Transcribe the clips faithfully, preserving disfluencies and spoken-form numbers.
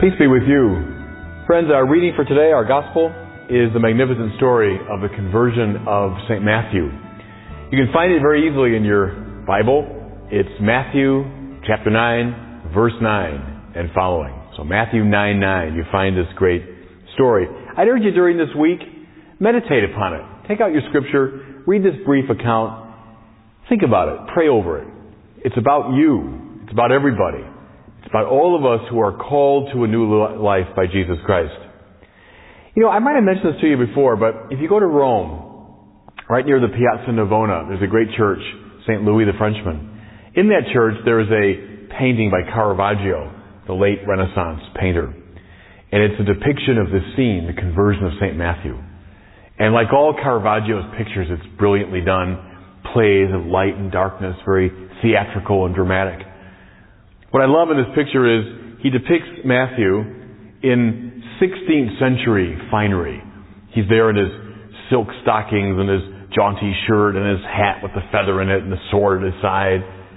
Peace be with you. Friends, our reading for today, our gospel, is the magnificent story of the conversion of Saint Matthew. You can find it very easily in your Bible. It's Matthew chapter nine, verse nine and following. So Matthew nine nine, you find this great story. I'd urge you during this week, meditate upon it. Take out your scripture, read this brief account, think about it, pray over it. It's about you. It's about everybody. It's about all of us who are called to a new life by Jesus Christ. You know, I might have mentioned this to you before, but if you go to Rome, right near the Piazza Navona, there's a great church, Saint Louis the Frenchman. In that church, there is a painting by Caravaggio, the late Renaissance painter. And it's a depiction of this scene, the conversion of Saint Matthew. And like all Caravaggio's pictures, it's brilliantly done. Plays of light and darkness, very theatrical and dramatic. What I love in this picture is he depicts Matthew in sixteenth century finery. He's there in his silk stockings and his jaunty shirt and his hat with the feather in it and the sword at his side.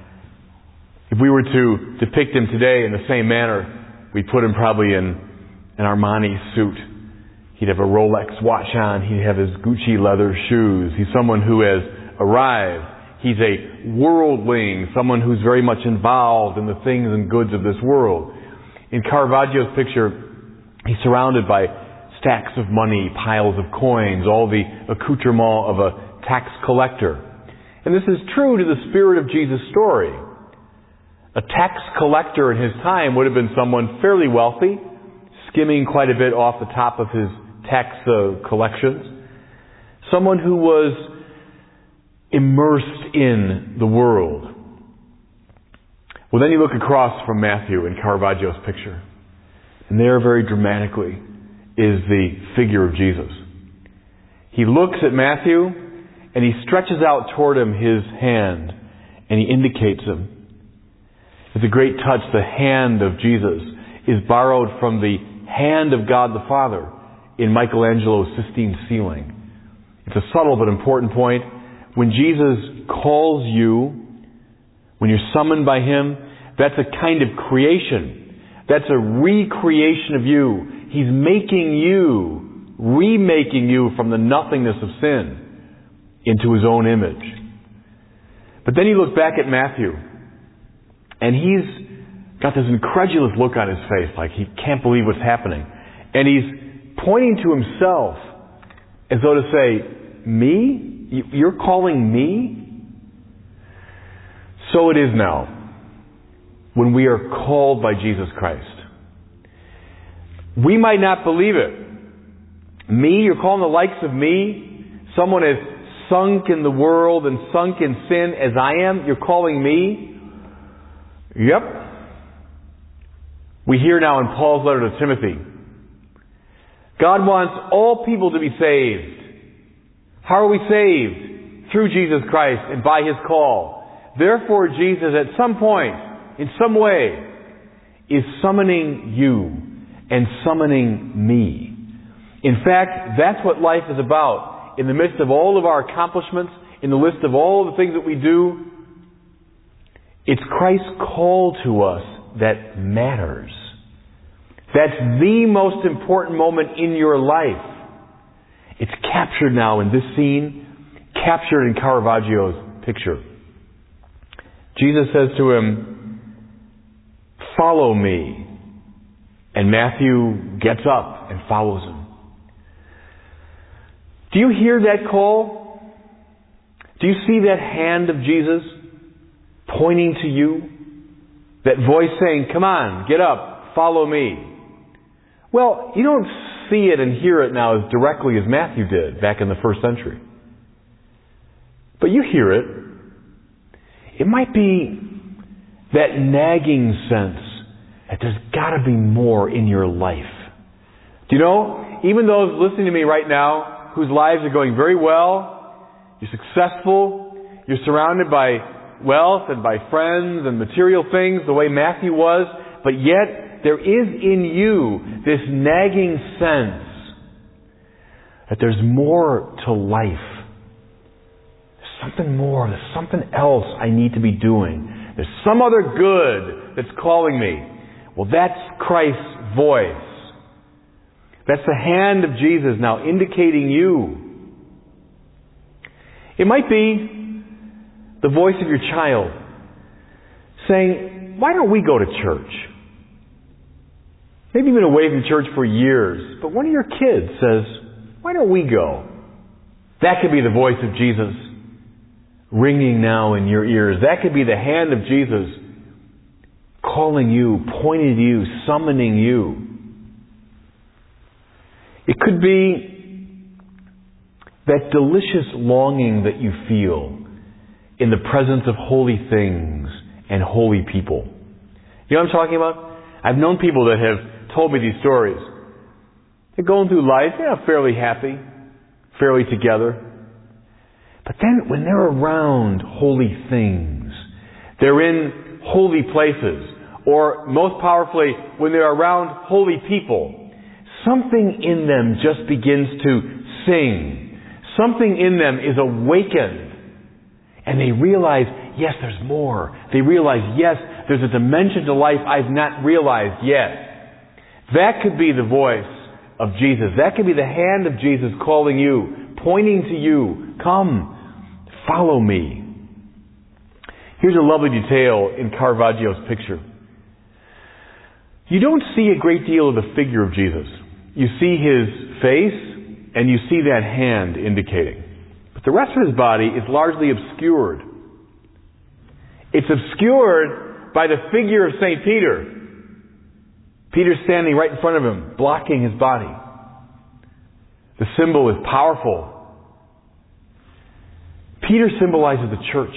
If we were to depict him today in the same manner, we'd put him probably in an Armani suit. He'd have a Rolex watch on. He'd have his Gucci leather shoes. He's someone who has arrived. He's a worldling, someone who's very much involved in the things and goods of this world. In Caravaggio's picture, he's surrounded by stacks of money, piles of coins, all the accoutrement of a tax collector. And this is true to the spirit of Jesus' story. A tax collector in his time would have been someone fairly wealthy, skimming quite a bit off the top of his tax uh, collections. Someone who was immersed in the world. Well, then you look across from Matthew in Caravaggio's picture, and there very dramatically is the figure of Jesus. He looks at Matthew, and he stretches out toward him his hand, and he indicates him. It's a great touch. The hand of Jesus is borrowed from the hand of God the Father in Michelangelo's Sistine ceiling. It's a subtle but important point. When Jesus calls you, when you're summoned by Him, that's a kind of creation. That's a recreation of you. He's making you, remaking you from the nothingness of sin into His own image. But then you look back at Matthew, and he's got this incredulous look on his face, like he can't believe what's happening. And he's pointing to himself as though to say, me? You're calling me? So it is now when we are called by Jesus Christ. We might not believe it. Me? You're calling the likes of me? Someone as sunk in the world and sunk in sin as I am? You're calling me? Yep. We hear now in Paul's letter to Timothy, God wants all people to be saved. How are we saved? Through Jesus Christ and by His call. Therefore, Jesus at some point, in some way, is summoning you and summoning me. In fact, that's what life is about. In the midst of all of our accomplishments, in the list of all of the things that we do, it's Christ's call to us that matters. That's the most important moment in your life. It's captured now in this scene, captured in Caravaggio's picture. Jesus says to him, follow me. And Matthew gets up and follows him. Do you hear that call? Do you see that hand of Jesus pointing to you? That voice saying, come on, get up, follow me. Well, you don't see it and hear it now as directly as Matthew did back in the first century. But you hear it. It might be that nagging sense that there's got to be more in your life. Do you know, even those listening to me right now whose lives are going very well, you're successful, you're surrounded by wealth and by friends and material things the way Matthew was, but yet there is in you this nagging sense that there's more to life. There's something more. There's something else I need to be doing. There's some other good that's calling me. Well, that's Christ's voice. That's the hand of Jesus now indicating you. It might be the voice of your child saying, why don't we go to church? Maybe you've been away from church for years, but one of your kids says, why don't we go? That could be the voice of Jesus ringing now in your ears. That could be the hand of Jesus calling you, pointing to you, summoning you. It could be that delicious longing that you feel in the presence of holy things and holy people. You know what I'm talking about? I've known people that have told me these stories. They're going through life, you know, fairly happy, fairly together. But then when they're around holy things, they're in holy places, or most powerfully, when they're around holy people, something in them just begins to sing. Something in them is awakened. And they realize, yes, there's more. They realize, yes, there's a dimension to life I've not realized yet. That could be the voice of Jesus. That could be the hand of Jesus calling you, pointing to you. Come, follow me. Here's a lovely detail in Caravaggio's picture. You don't see a great deal of the figure of Jesus. You see his face, and you see that hand indicating. But the rest of his body is largely obscured. It's obscured by the figure of Saint Peter. Peter's standing right in front of him, blocking his body. The symbol is powerful. Peter symbolizes the church.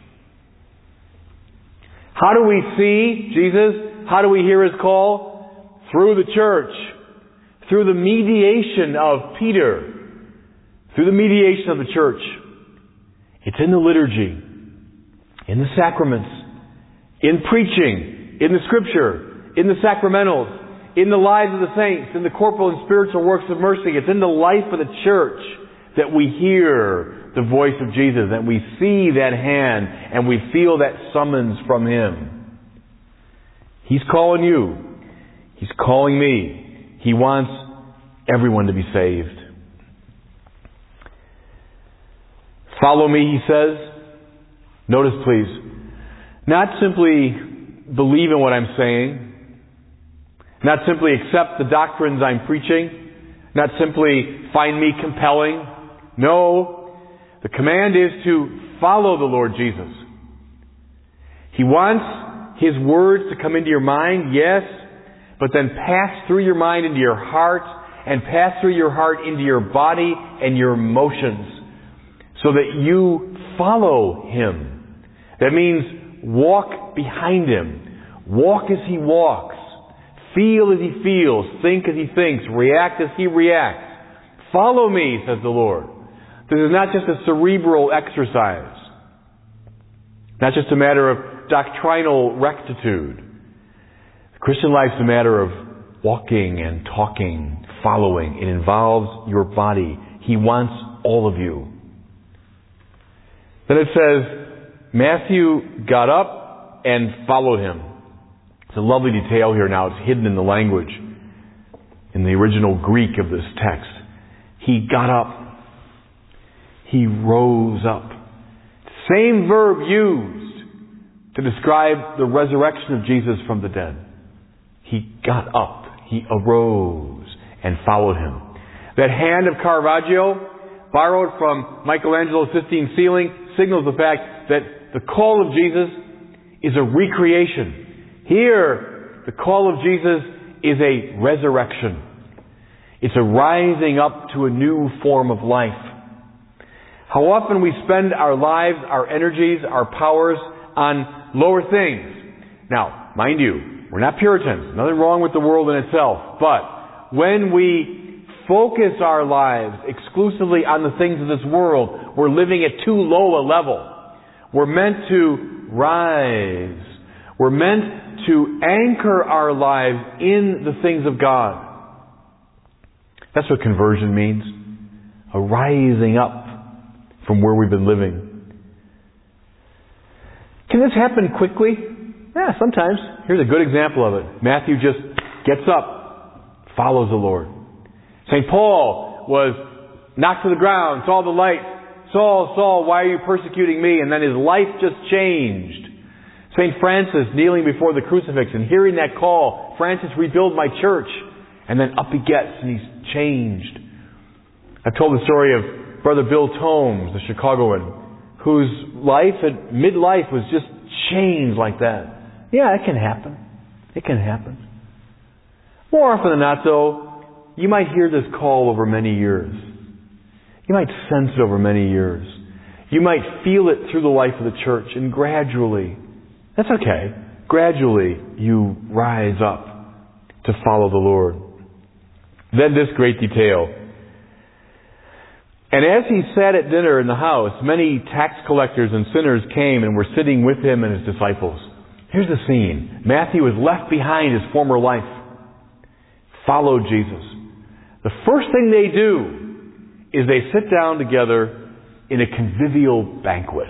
How do we see Jesus? How do we hear his call? Through the church. Through the mediation of Peter. Through the mediation of the church. It's in the liturgy, in the sacraments, in preaching, in the scripture, in the sacramentals, in the lives of the saints, in the corporal and spiritual works of mercy. It's in the life of the church that we hear the voice of Jesus, and we see that hand, and we feel that summons from him. He's calling you. He's calling me. He wants everyone to be saved. Follow me, he says. Notice, please, not simply believe in what I'm saying, not simply accept the doctrines I'm preaching, not simply find me compelling. No, the command is to follow the Lord Jesus. He wants his words to come into your mind, yes, but then pass through your mind into your heart, and pass through your heart into your body and your emotions, so that you follow him. That means walk behind him. Walk as he walks. Feel as he feels. Think as he thinks. React as he reacts. Follow me, says the Lord. This is not just a cerebral exercise. Not just a matter of doctrinal rectitude. The Christian life is a matter of walking and talking, following. It involves your body. He wants all of you. Then it says, Matthew got up and followed him. It's a lovely detail here now. It's hidden in the language, in the original Greek of this text. He got up. He rose up. Same verb used to describe the resurrection of Jesus from the dead. He got up. He arose and followed him. That hand of Caravaggio, borrowed from Michelangelo's Sistine ceiling, signals the fact that the call of Jesus is a recreation. Here, the call of Jesus is a resurrection. It's a rising up to a new form of life. How often we spend our lives, our energies, our powers on lower things. Now, mind you, we're not Puritans. Nothing wrong with the world in itself. But when we focus our lives exclusively on the things of this world, we're living at too low a level. We're meant to rise. We're meant to anchor our lives in the things of God. That's what conversion means. A rising up from where we've been living. Can this happen quickly? Yeah, sometimes. Here's a good example of it. Matthew just gets up, follows the Lord. Saint Paul was knocked to the ground, saw the light. Saul, Saul, why are you persecuting me? And then his life just changed. Saint Francis kneeling before the crucifix and hearing that call, Francis, rebuild my church. And then up he gets and he's changed. I've told the story of Brother Bill Tomes, the Chicagoan, whose life at midlife was just changed like that. Yeah, it can happen. It can happen. More often than not, though, you might hear this call over many years. You might sense it over many years. You might feel it through the life of the church, and gradually, that's okay, gradually you rise up to follow the Lord. Then this great detail. And as he sat at dinner in the house, many tax collectors and sinners came and were sitting with him and his disciples. Here's the scene. Matthew has left behind his former life, followed Jesus. The first thing they do is they sit down together in a convivial banquet.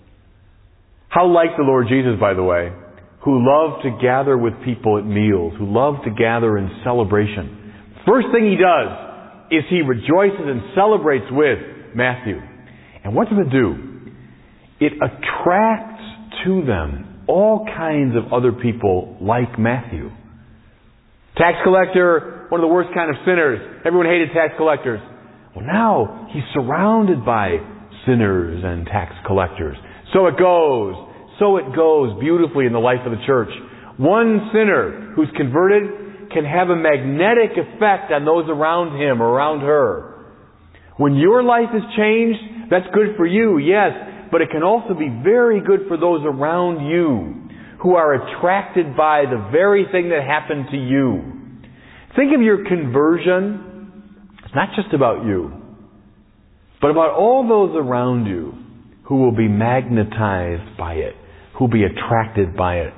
How like the Lord Jesus, by the way, who loved to gather with people at meals, who loved to gather in celebration. First thing he does is he rejoices and celebrates with Matthew. And what does it do? It attracts to them all kinds of other people like Matthew. Tax collector, one of the worst kind of sinners. Everyone hated tax collectors. Well, now he's surrounded by sinners and tax collectors. So it goes. So it goes beautifully in the life of the church. One sinner who's converted can have a magnetic effect on those around him or around her. When your life is changed, that's good for you, yes, but it can also be very good for those around you who are attracted by the very thing that happened to you. Think of your conversion. It's not just about you, but about all those around you who will be magnetized by it, who will be attracted by it.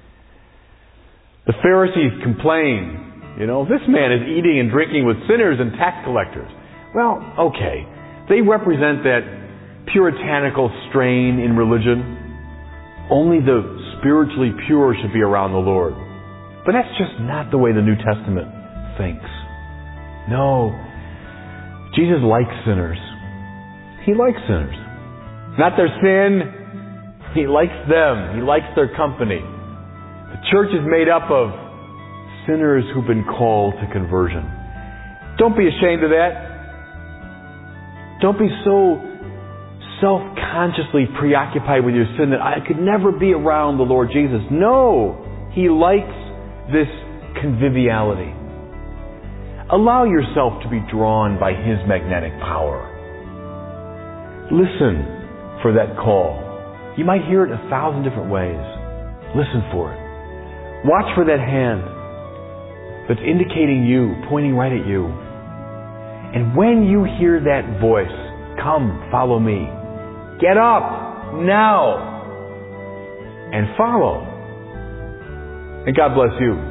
The Pharisees complain, you know, this man is eating and drinking with sinners and tax collectors. Well, okay, they represent that puritanical strain in religion. Only the spiritually pure should be around the Lord. But that's just not the way the New Testament thinks. No. Jesus likes sinners. He likes sinners. Not their sin. He likes them. He likes their company. The church is made up of sinners who've been called to conversion. Don't be ashamed of that. Don't be so self-consciously preoccupied with your sin that I could never be around the Lord Jesus. No. He likes this conviviality. Allow yourself to be drawn by His magnetic power. Listen for that call. You might hear it a thousand different ways. Listen for it. Watch for that hand that's indicating you, pointing right at you. And when you hear that voice, come, follow me. Get up now and follow. And God bless you.